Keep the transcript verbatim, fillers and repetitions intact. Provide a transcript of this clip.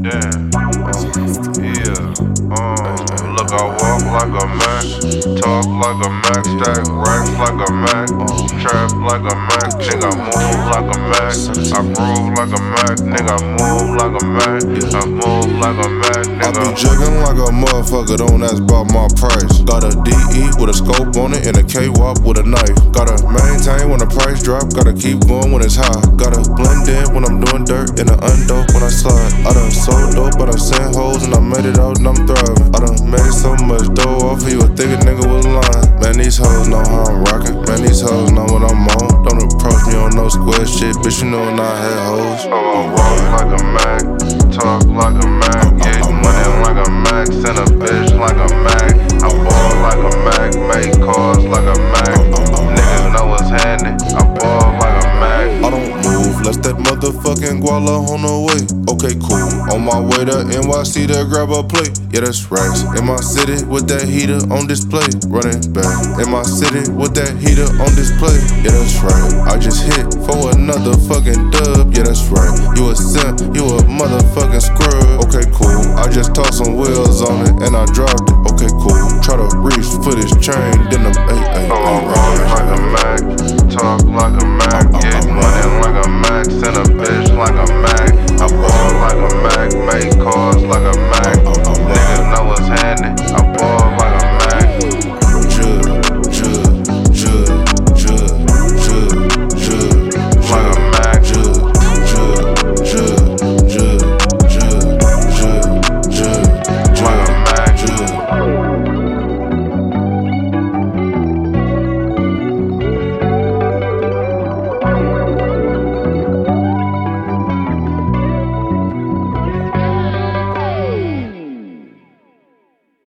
Yeah, yeah. Um, look, I walk like a Mac, talk like a Mac, stack racks like a Mac, trap like a Mac, nigga move like a Mac, I groove like a Mac, nigga move like a Mac, I move like a Mac, nigga. I be jigging like a motherfucker, don't ask about my price. Got a D E with a scope on it and a K-Wop with a knife. Gotta maintain when the price drop, gotta keep going when it's high. Gotta blend in when I'm doing dirt and the undope when I slide. I done sold dope, I done sent hoes and I made it out and I'm thriving. I done made so much dough off of you, I think a nigga was lying. Man, these hoes know how I'm rockin', man, these hoes know what I'm on. Don't approach me on no square shit, bitch, you know when I had hoes. I'ma walk like a Mac, talk like a Mac, get money like a Mac, send a bitch like a Mac. I ball like a Mac, make cars like a Mac. Niggas know it's handy, I ball like a Mac. I don't move, less that motherfucking guala on the way. Okay, cool. On my way to N Y C to grab a plate. Yeah, that's racks. In my city with that heater on display. Running back. In my city with that heater on display. Yeah, that's right. I just hit for another fucking dub. Yeah, that's right. You a simp, you a motherfucking scrub. Okay, cool. I just tossed some wheels on it and I dropped it. Okay, cool. Try to reach for this chain, then I'm ay, ay, I'ma walk like a Mac, talk like a Mac, get money